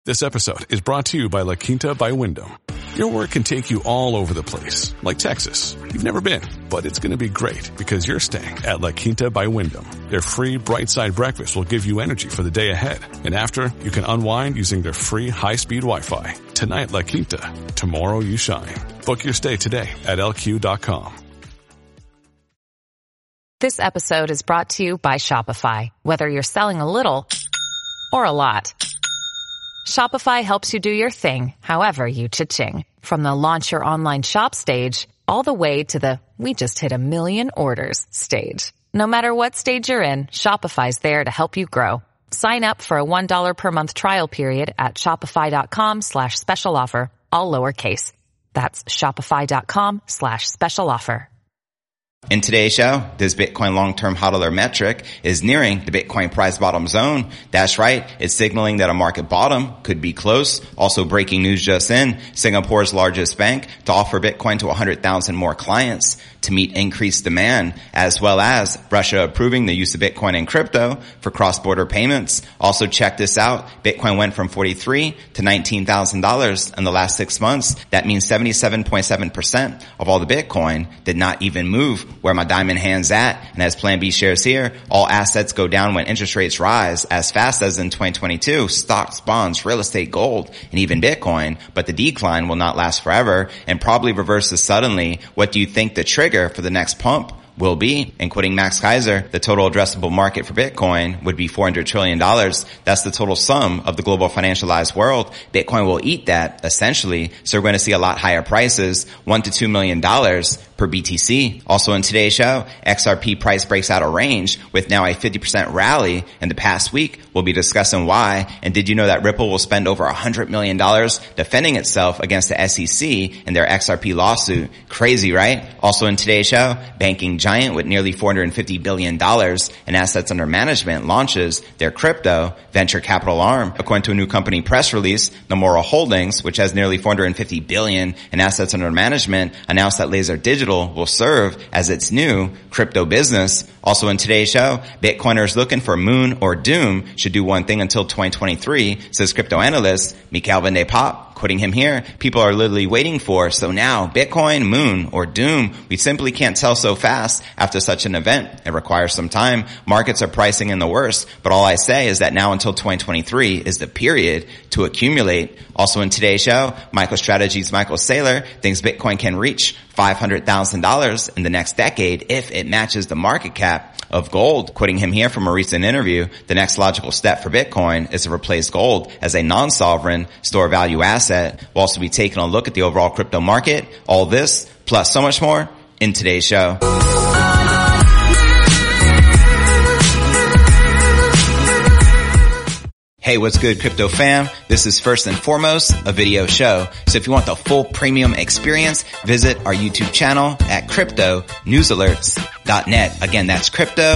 This episode is brought to you by La Quinta by Wyndham. Your work can take you all over the place, like Texas. You've never been, but it's going to be great because you're staying at La Quinta by Wyndham. Their free Bright Side breakfast will give you energy for the day ahead. And after, you can unwind using their free high-speed Wi-Fi. Tonight, La Quinta. Tomorrow, you shine. Book your stay today at LQ.com. This episode is brought to you by Shopify. Whether you're selling a little or a lot, Shopify helps you do your thing, however you cha-ching. From the launch your online shop stage, all the way to the we just hit 1 million orders stage. No matter what stage you're in, Shopify's there to help you grow. Sign up for a $1 per month trial period at shopify.com/special offer, all lowercase. That's shopify.com/special offer. In today's show, this Bitcoin long-term hodler metric is nearing the Bitcoin price bottom zone. That's right. It's signaling that a market bottom could be close. Also breaking news just in, Singapore's largest bank to offer Bitcoin to 100,000 more clients to meet increased demand, as well as Russia approving the use of Bitcoin and crypto for cross-border payments. Also check this out. Bitcoin went from $43,000 to $19,000 in the last 6 months. That means 77.7% of all the Bitcoin did not even move. Where my diamond hands at, and as Plan B shares here, all assets go down when interest rates rise as fast as in 2022, stocks, bonds, real estate, gold, and even Bitcoin, but the decline will not last forever and probably reverses suddenly. What do you think the trigger for the next pump will be? And quoting Max Kaiser, the total addressable market for Bitcoin would be $400 trillion. That's the total sum of the global financialized world. Bitcoin will eat that, essentially. So we're going to see a lot higher prices, $1 to $2 million per BTC. Also in today's show, XRP price breaks out a range with now a 50% rally in the past week. We'll be discussing why. And did you know that Ripple will spend over $100 million defending itself against the SEC in their XRP lawsuit? Crazy, right? Also in today's show, banking giant with nearly $450 billion in assets under management launches their crypto venture capital arm. According to a new company press release, Nomura Holdings, which has nearly $450 billion in assets under management, announced that Laser Digital will serve as its new crypto business. Also in today's show, Bitcoiners looking for moon or doom should do one thing until 2023, says crypto analyst Mikhail Van de Poppe. Quoting him here, people are literally waiting for, so now, Bitcoin, moon, or doom? We simply can't tell so fast after such an event. It requires some time. Markets are pricing in the worst, but all I say is that now until 2023 is the period to accumulate. Also in today's show, MicroStrategy's Michael Saylor thinks Bitcoin can reach $500,000 in the next decade if it matches the market cap of gold. Quoting him here from a recent interview, the next logical step for Bitcoin is to replace gold as a non-sovereign store value asset. We'll also be taking a look at the overall crypto market. All this, plus so much more, in today's show. Hey, what's good, crypto fam? This is first and foremost a video show. So if you want the full premium experience, visit our YouTube channel at cryptonewsalerts.net. Again, that's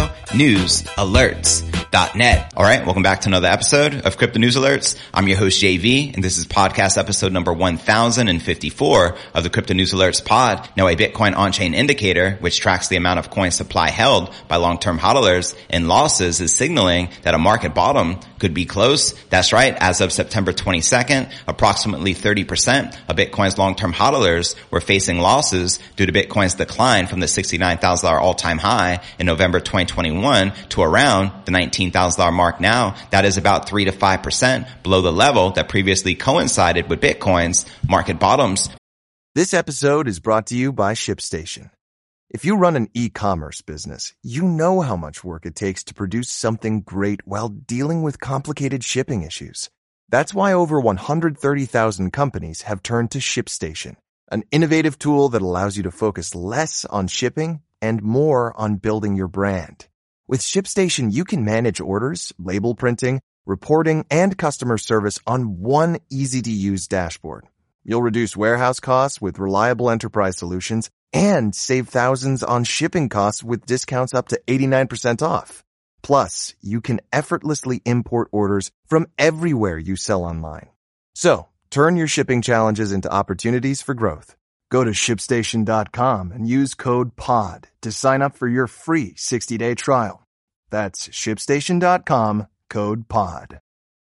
cryptonewsalerts.net. All right, welcome back to another episode of Crypto News Alerts. I'm your host, JV, and this is podcast episode number 1054 of the Crypto News Alerts pod. Now, a Bitcoin on-chain indicator, which tracks the amount of coin supply held by long-term hodlers and losses, is signaling that a market bottom could be close. That's right. As of September 22nd, approximately 30% of Bitcoin's long-term hodlers were facing losses due to Bitcoin's decline from the $69,000 all-time high in November 2021 to around the $19,000 mark now. That is about 3 to 5% below the level that previously coincided with Bitcoin's market bottoms. This episode is brought to you by ShipStation. If you run an e-commerce business, you know how much work it takes to produce something great while dealing with complicated shipping issues. That's why over 130,000 companies have turned to ShipStation, an innovative tool that allows you to focus less on shipping and more on building your brand. With ShipStation, you can manage orders, label printing, reporting, and customer service on one easy-to-use dashboard. You'll reduce warehouse costs with reliable enterprise solutions and save thousands on shipping costs with discounts up to 89% off. Plus, you can effortlessly import orders from everywhere you sell online. So, turn your shipping challenges into opportunities for growth. Go to ShipStation.com and use code POD to sign up for your free 60-day trial. That's ShipStation.com, code POD.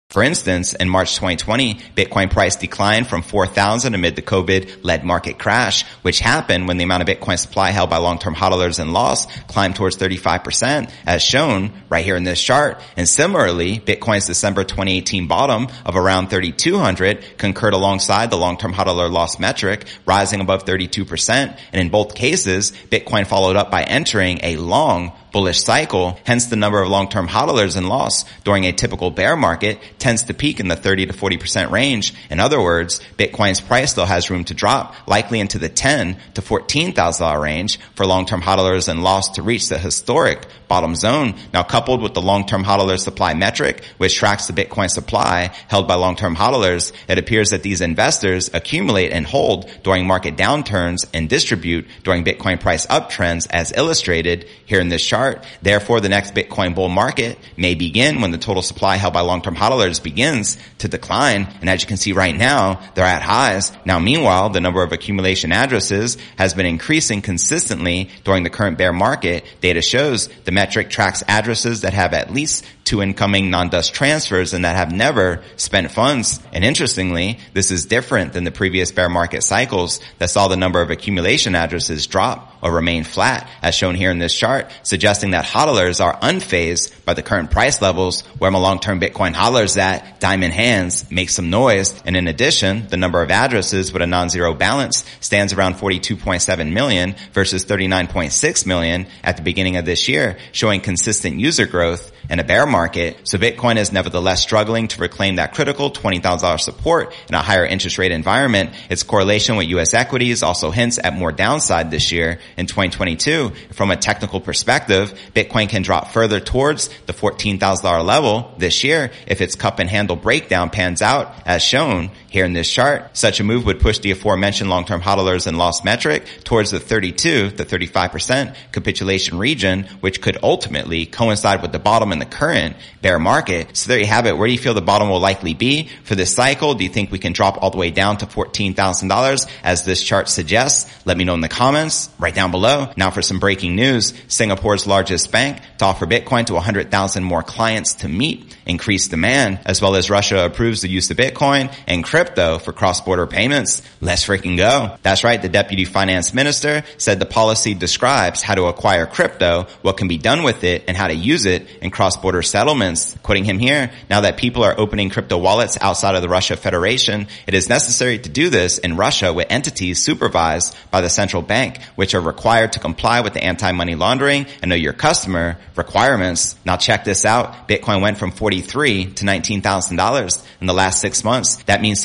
For instance, in March 2020, Bitcoin price declined from 4,000 amid the COVID-led market crash, which happened when the amount of Bitcoin supply held by long-term hodlers and loss climbed towards 35%, as shown right here in this chart. And similarly, Bitcoin's December 2018 bottom of around 3,200 concurred alongside the long-term hodler loss metric, rising above 32%. And in both cases, Bitcoin followed up by entering a long bullish cycle. Hence, the number of long-term hodlers in loss during a typical bear market tends to peak in the 30 to 40% range. In other words, Bitcoin's price still has room to drop, likely into the $10,000 to $14,000 range for long-term hodlers in loss to reach the historic bottom zone. Now, coupled with the long-term hodler supply metric, which tracks the Bitcoin supply held by long-term hodlers, it appears that these investors accumulate and hold during market downturns and distribute during Bitcoin price uptrends, as illustrated here in this chart. Therefore, the next Bitcoin bull market may begin when the total supply held by long-term hodlers begins to decline. And as you can see right now, they're at highs. Now, meanwhile, the number of accumulation addresses has been increasing consistently during the current bear market. Data shows the metric tracks addresses that have at least 2 incoming non-dust transfers and that have never spent funds. And interestingly, this is different than the previous bear market cycles that saw the number of accumulation addresses drop or remain flat, as shown here in this chart, suggesting that hodlers are unfazed by the current price levels. Where my long-term Bitcoin hodlers at, diamond hands, make some noise. And in addition, the number of addresses with a non-zero balance stands around 42.7 million versus 39.6 million at the beginning of this year, showing consistent user growth in a bear market. So Bitcoin is nevertheless struggling to reclaim that critical $20,000 support in a higher interest rate environment. Its correlation with U.S. equities also hints at more downside this year in 2022. From a technical perspective, Bitcoin can drop further towards the $14,000 level this year if its cup and handle breakdown pans out, as shown here in this chart. Such a move would push the aforementioned long-term hodlers and loss metric towards the 32 to 35% capitulation region, which could ultimately coincide with the bottom in the current bear market. So there you have it. Where do you feel the bottom will likely be for this cycle? Do you think we can drop all the way down to $14,000 as this chart suggests? Let me know in the comments right down below. Now for some breaking news, Singapore's largest bank to offer Bitcoin to 100,000 more clients to meet increased demand, as well as Russia approves the use of Bitcoin and crypto for cross-border payments. Let's freaking go. That's right. The deputy finance minister said the policy describes how to acquire crypto, what can be done with it, and how to use it in cross-border settlements. Quoting him here, now that people are opening crypto wallets outside of the Russia Federation, it is necessary to do this in Russia with entities supervised by the central bank, which are required to comply with the anti-money laundering and know your customer requirements. Now check this out. Bitcoin went from $43,000 to $19,000 in the last 6 months. That means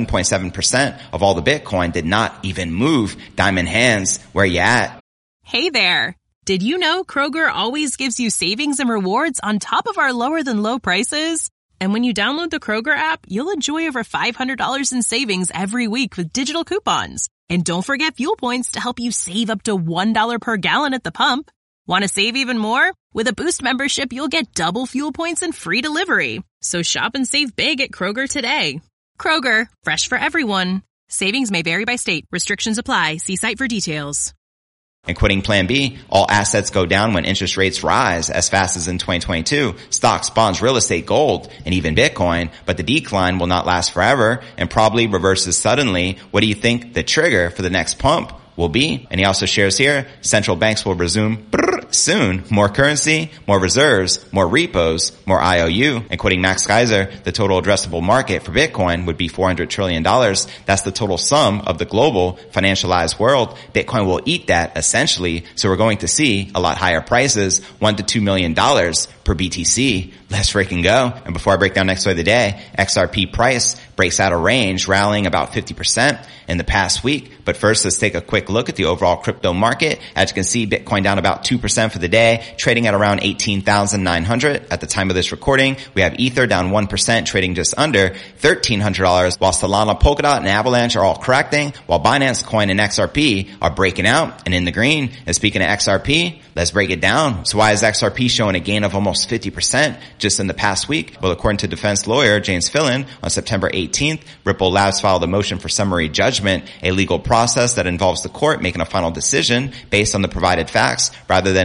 77.7% of all the Bitcoin did not even move. Diamond hands, where you at? Hey there. Did you know Kroger always gives you savings and rewards on top of our lower than low prices? And when you download the Kroger app, you'll enjoy over $500 in savings every week with digital coupons. And don't forget fuel points to help you save up to $1 per gallon at the pump. Want to save even more? With a Boost membership, you'll get double fuel points and free delivery. So shop and save big at Kroger today. Kroger, fresh for everyone. Savings may vary by state. Restrictions apply. See site for details. And quoting Plan B, all assets go down when interest rates rise as fast as in 2022. Stocks, bonds, real estate, gold, and even Bitcoin. But the decline will not last forever and probably reverses suddenly. What do you think the trigger for the next pump will be? And he also shares here, central banks will resume soon. More currency, more reserves, more repos, more IOU. And quoting Max Keiser, the total addressable market for Bitcoin would be $400 trillion. That's the total sum of the global financialized world. Bitcoin will eat that essentially. So we're going to see a lot higher prices, $1 to $2 million per BTC. Let's freaking go. And before I break down next story of the day, XRP price breaks out of range, rallying about 50% in the past week. But first, let's take a quick look at the overall crypto market. As you can see, Bitcoin down about 2% for the day, trading at around 18,900 at the time of this recording. We have Ether down 1%, trading just under $1,300, while Solana, Polkadot, and Avalanche are all correcting, while Binance Coin and XRP are breaking out and in the green. And speaking of XRP, let's break it down. So why is XRP showing a gain of almost 50% just in the past week? Well, according to defense lawyer James Phelan, on September 18th, Ripple Labs filed a motion for summary judgment, a legal process that involves the court making a final decision based on the provided facts rather than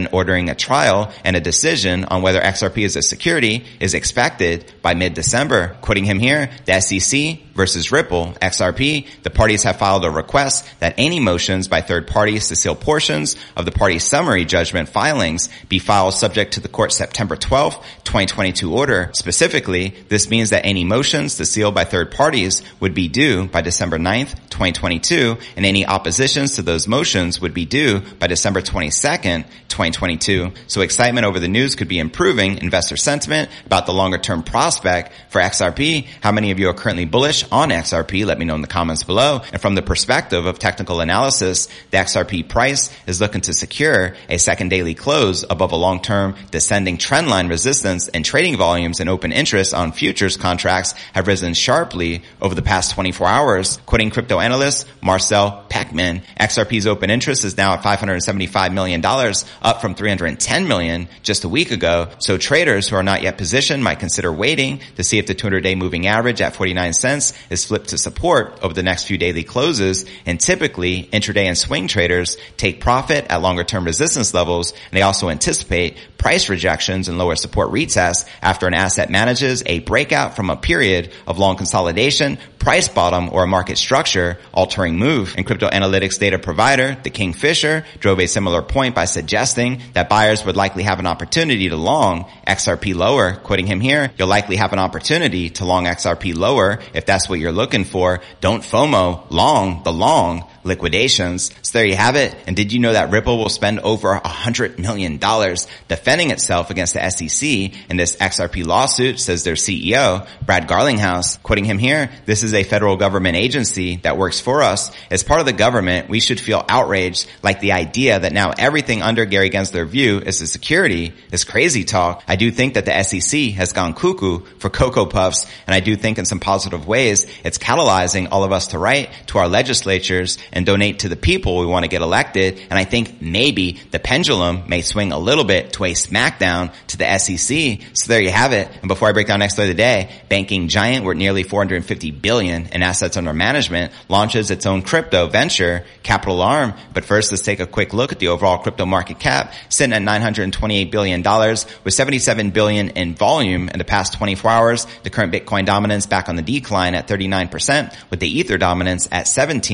then ordering a trial and a decision on whether XRP is a security is expected by mid-December. Quoting him here, the SEC versus Ripple, XRP, the parties have filed a request that any motions by third parties to seal portions of the party's summary judgment filings be filed subject to the court's September 12, 2022 order. Specifically, this means that any motions to seal by third parties would be due by December 9th, 2022, and any oppositions to those motions would be due by December 22nd, 2022. So excitement over the news could be improving investor sentiment about the longer-term prospect for XRP. How many of you are currently bullish on XRP? Let me know in the comments below. And from the perspective of technical analysis, the XRP price is looking to secure a second daily close above a long-term descending trendline resistance, and trading volumes and open interest on futures contracts have risen sharply over the past 24 hours. Quoting crypto analyst Marcel Peckman, XRP's open interest is now at $575 million, up from $310 million just a week ago. So traders who are not yet positioned might consider waiting to see if the 200-day moving average at 49 cents is flipped to support over the next few daily closes. And typically, intraday and swing traders take profit at longer-term resistance levels, and they also anticipate price rejections and lower support retests after an asset manages a breakout from a period of long consolidation, price bottom, or a market structure altering move. And crypto analytics data provider, the Kingfisher, drove a similar point by suggesting that buyers would likely have an opportunity to long XRP lower. Quoting him here, you'll likely have an opportunity to long XRP lower if that's what you're looking for. Don't FOMO, long the long liquidations. So there you have it. And did you know that Ripple will spend over $100 million defending itself against the SEC in this XRP lawsuit, says their CEO, Brad Garlinghouse. Quoting him here, this is a federal government agency that works for us. As part of the government, we should feel outraged, like the idea that now everything under Gary Gensler view is a security is crazy talk. I do think that the SEC has gone cuckoo for Cocoa Puffs, and I do think in some positive ways it's catalyzing all of us to write to our legislatures and donate to the people we want to get elected. And I think maybe the pendulum may swing a little bit to a smackdown to the SEC. So there you have it. And before I break down next story of the day, banking giant worth nearly $450 billion in assets under management launches its own crypto venture, Capital Arm. But first, let's take a quick look at the overall crypto market cap, sitting at $928 billion with $77 billion in volume in the past 24 hours. The current Bitcoin dominance back on the decline at 39%, with the Ether dominance at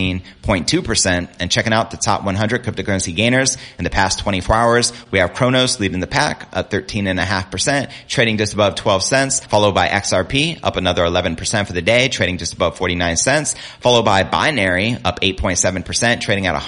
17.2%. And checking out the top 100 cryptocurrency gainers in the past 24 hours, we have Cronos leading the pack at 13.5%, trading just above 12 cents, followed by XRP up another 11% for the day, trading just above 49 cents, followed by Binary up 8.7%, trading at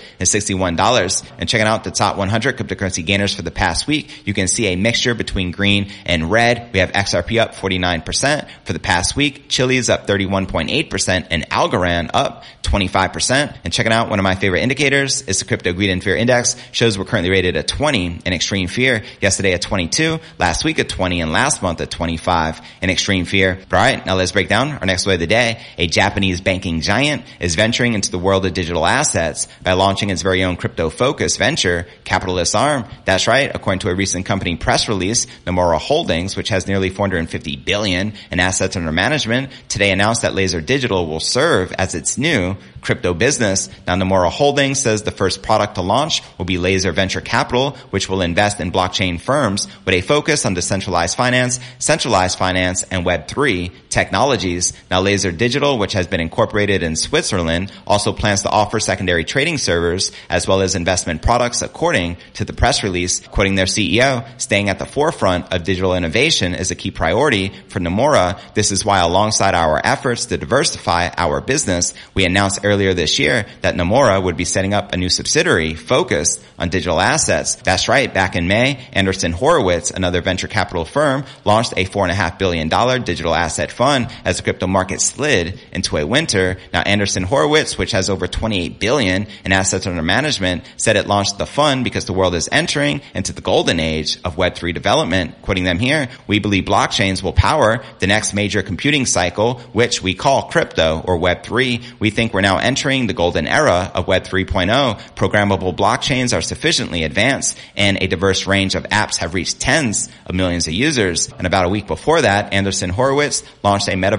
$161. And checking out the top 100 cryptocurrency gainers for the past week, you can see a mixture between green and red. We have XRP up 49% for the past week, Chiliz up 31.8%, and Algorand up 25%. And checking out one of my favorite indicators is the Crypto Greed and Fear Index. Shows we're currently rated at 20 in extreme fear. Yesterday at 22, last week at 20, and last month at 25 in extreme fear. But all right, now let's break down our next story of the day. A Japanese banking giant is venturing into the world of digital assets by launching its very own crypto-focused venture, Capitalist Arm. That's right, according to a recent company press release, Nomura Holdings, which has nearly $450 billion in assets under management, today announced that Laser Digital will serve as its new crypto business. Now, Nomura Holdings says the first product to launch will be Laser Venture Capital, which will invest in blockchain firms with a focus on decentralized finance, centralized finance, and Web3 technologies. Now, Laser Digital, which has been incorporated in Switzerland, also plans to offer secondary trading servers as well as investment products, according to the press release. Quoting their CEO, staying at the forefront of digital innovation is a key priority for Nomura. This is why, alongside our efforts to diversify our business, we announced earlier this year that Nomura would be setting up a new subsidiary focused on digital assets. That's right, back in May, Andreessen Horowitz, another venture capital firm, launched a $4.5 billion digital asset fund as the crypto market slid into a winter. Now, Andreessen Horowitz, which has over $28 billion in assets under management, said it launched the fund because the world is entering into the golden age of Web3 development. Quoting them here, we believe blockchains will power the next major computing cycle, which we call crypto or Web3. We think we're now entering the golden era of Web 3.0. Programmable blockchains are sufficiently advanced, and a diverse range of apps have reached tens of millions of users. And about a week before that, Andreessen Horowitz launched a metaverse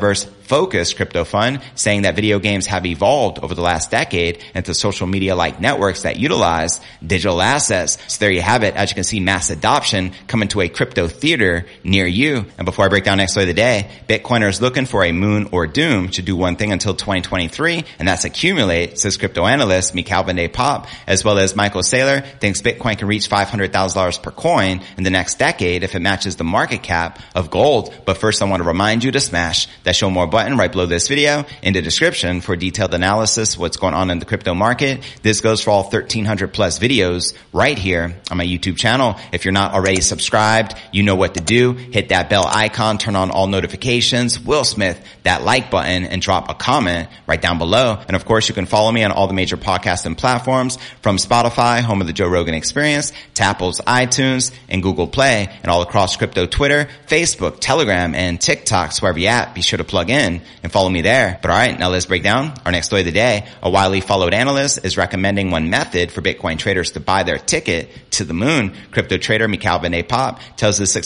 Focus crypto fund, saying that video games have evolved over the last decade into social media-like networks that utilize digital assets. So there you have it. As you can see, mass adoption coming to a crypto theater near you. And before I break down next story of the day, Bitcoiners looking for a moon or doom should do one thing until 2023, and that's accumulate, says crypto analyst Mikhail van de Poppe, as well as Michael Saylor thinks Bitcoin can reach $500,000 per coin in the next decade if it matches the market cap of gold. But first, I want to remind you to smash that show more button right below this video in the description for detailed analysis of what's going on in the crypto market. This goes for all 1,300 plus videos right here on my YouTube channel. If you're not already subscribed, you know what to do. Hit that bell icon, turn on all notifications, Will Smith that like button, and drop a comment right down below. And of course, you can follow me on all the major podcasting platforms, from Spotify, home of the Joe Rogan Experience, to Apple's iTunes and Google Play, and all across crypto Twitter, Facebook, Telegram, and TikTok. So wherever you're at, be sure to plug in and follow me there. But all right, now let's break down our next story of the day. A widely followed analyst is recommending one method for Bitcoin traders to buy their ticket to the moon. Crypto trader Mikhail van de Poppe tells his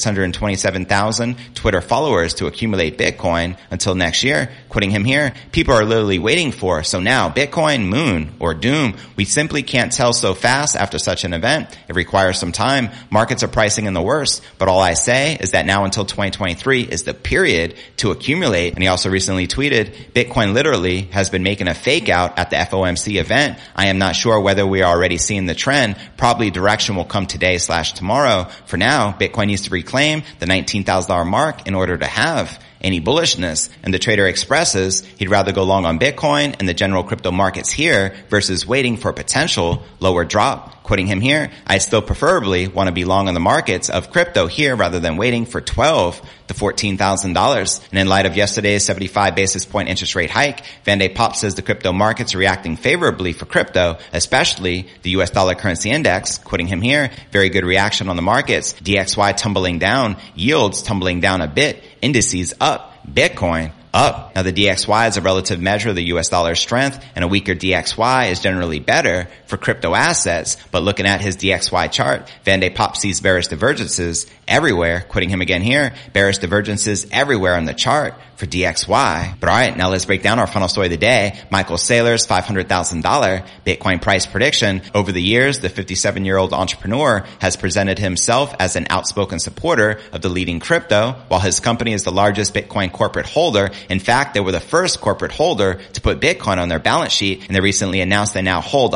627,000 Twitter followers to accumulate Bitcoin until next year. Quoting him here, people are literally waiting for. So now, Bitcoin, moon, or doom. We simply can't tell so fast after such an event. It requires some time. Markets are pricing in the worst. But all I say is that now until 2023 is the period to accumulate. And he also recently tweeted, Bitcoin literally has been making a fake out at the FOMC event. I am not sure whether we are already seeing the trend. Probably direction will come today/tomorrow. For now, Bitcoin needs to reclaim the $19,000 mark in order to have any bullishness. And the trader expresses he'd rather go long on Bitcoin and the general crypto markets here versus waiting for a potential lower drop. Quoting him here, I still preferably want to be long on the markets of crypto here rather than waiting for $12,000 to $14,000. And in light of yesterday's 75 basis point interest rate hike, Van de Poppe says the crypto markets are reacting favorably for crypto, especially the US dollar currency index. Quoting him here, very good reaction on the markets. DXY tumbling down, yields tumbling down a bit, indices up, Bitcoin up. Now the DXY is a relative measure of the US dollar's strength, and a weaker DXY is generally better for crypto assets. But looking at his DXY chart, Van de Poppe sees bearish divergences everywhere. Quoting him again here, bearish divergences everywhere on the chart for DXY. But all right, now let's break down our final story of the day. Michael Saylor's $500,000 Bitcoin price prediction. Over the years, the 57-year-old entrepreneur has presented himself as an outspoken supporter of the leading crypto, while his company is the largest Bitcoin corporate holder. In fact, they were the first corporate holder to put Bitcoin on their balance sheet, and they recently announced they now hold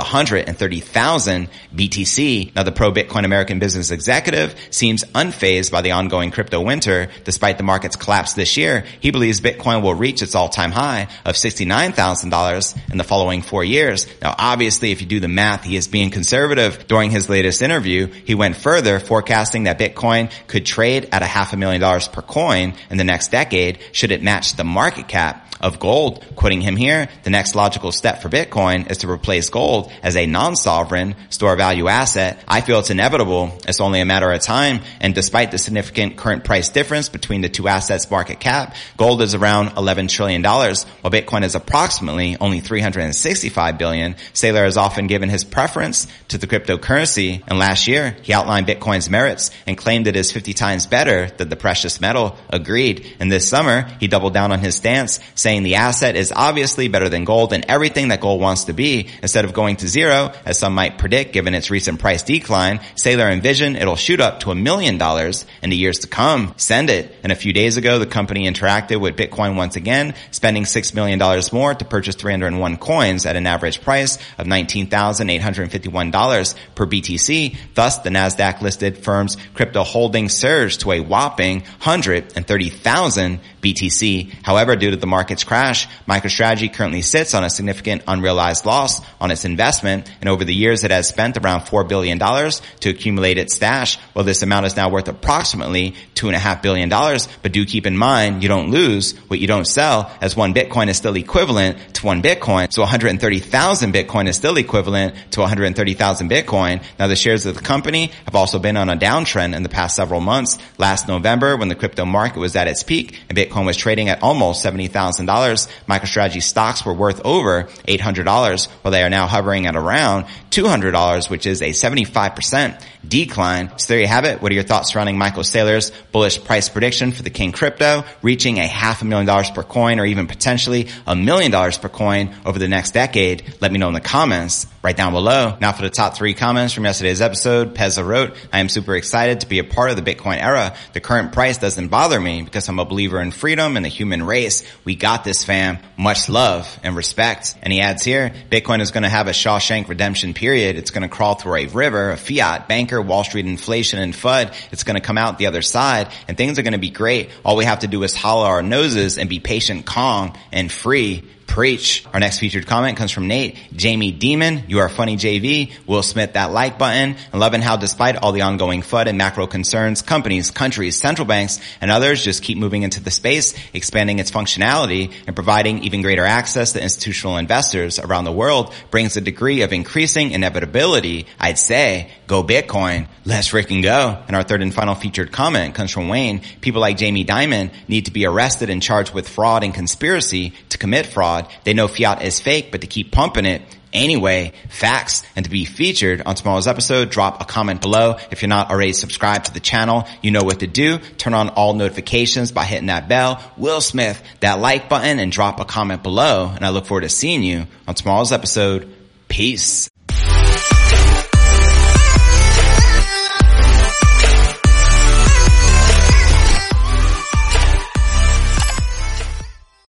130,000 BTC. Now, the pro-Bitcoin American business executive seems unfazed by the ongoing crypto winter. Despite the market's collapse this year, he believes Bitcoin will reach its all-time high of $69,000 in the following 4 years. Now, obviously, if you do the math, he is being conservative. During his latest interview, he went further, forecasting that Bitcoin could trade at $500,000 per coin in the next decade should it match the market cap of gold. Quoting him here, the next logical step for Bitcoin is to replace gold as a non-sovereign store value asset. I feel it's inevitable. It's only a matter of time. And despite the significant current price difference between the two assets' market cap, gold is around $11 trillion, while Bitcoin is approximately only $365 billion. Saylor has often given his preference to the cryptocurrency, and last year he outlined Bitcoin's merits and claimed it is 50 times better than the precious metal. Agreed. And this summer, he doubled down on his stance, saying the asset is obviously better than gold and everything that gold wants to be. Instead of going to zero, as some might predict given its recent price decline, Saylor envisioned it'll shoot up to $1 million in the years to come. Send it. And a few days ago, the company interacted with Bitcoin once again, spending $6 million more to purchase 301 coins at an average price of $19,851 per BTC. Thus, the NASDAQ-listed firm's crypto holdings surged to a whopping 130,000 BTC. However, due to the market's crash, MicroStrategy currently sits on a significant unrealized loss on its investment, and over the years it has spent around $4 billion to accumulate its stash. Well, this amount is now worth approximately $2.5 billion, but do keep in mind you don't lose what you don't sell, as one Bitcoin is still equivalent to one Bitcoin, so 130,000 Bitcoin is still equivalent to 130,000 Bitcoin. Now, the shares of the company have also been on a downtrend in the past several months. Last November, when the crypto market was at its peak and Bitcoin Bitcoin was trading at almost $70,000. MicroStrategy stocks were worth over $800, while they are now hovering at around $200, which is a 75% decline. So there you have it. What are your thoughts surrounding Michael Saylor's bullish price prediction for the King Crypto, reaching $500,000 per coin, or even potentially $1 million per coin over the next decade? Let me know in the comments right down below. Now for the top 3 comments from yesterday's episode. Pezza wrote, I am super excited to be a part of the Bitcoin era. The current price doesn't bother me because I'm a believer in freedom and the human race. We got this, fam. Much love and respect. And he adds here, Bitcoin is going to have a Shawshank redemption period. It's going to crawl through a river of fiat, banker, Wall Street inflation, and FUD. It's going to come out the other side, and things are going to be great. All we have to do is hollow our noses and be patient, calm, and free. Preach. Our next featured comment comes from Nate. Jamie Demon, you are funny, JV. Will Smith, that like button. And loving how despite all the ongoing FUD and macro concerns, companies, countries, central banks, and others just keep moving into the space, expanding its functionality, and providing even greater access to institutional investors around the world brings a degree of increasing inevitability. I'd say, go Bitcoin. Let's freaking go. And our third and final featured comment comes from Wayne. People like Jamie Dimon need to be arrested and charged with fraud and conspiracy to commit fraud. They know fiat is fake, but to keep pumping it anyway. Facts. And to be featured on tomorrow's episode, drop a comment below. If you're not already subscribed to the channel, you know what to do. Turn on all notifications by hitting that bell. Will Smith, that like button, and drop a comment below. And I look forward to seeing you on tomorrow's episode. Peace.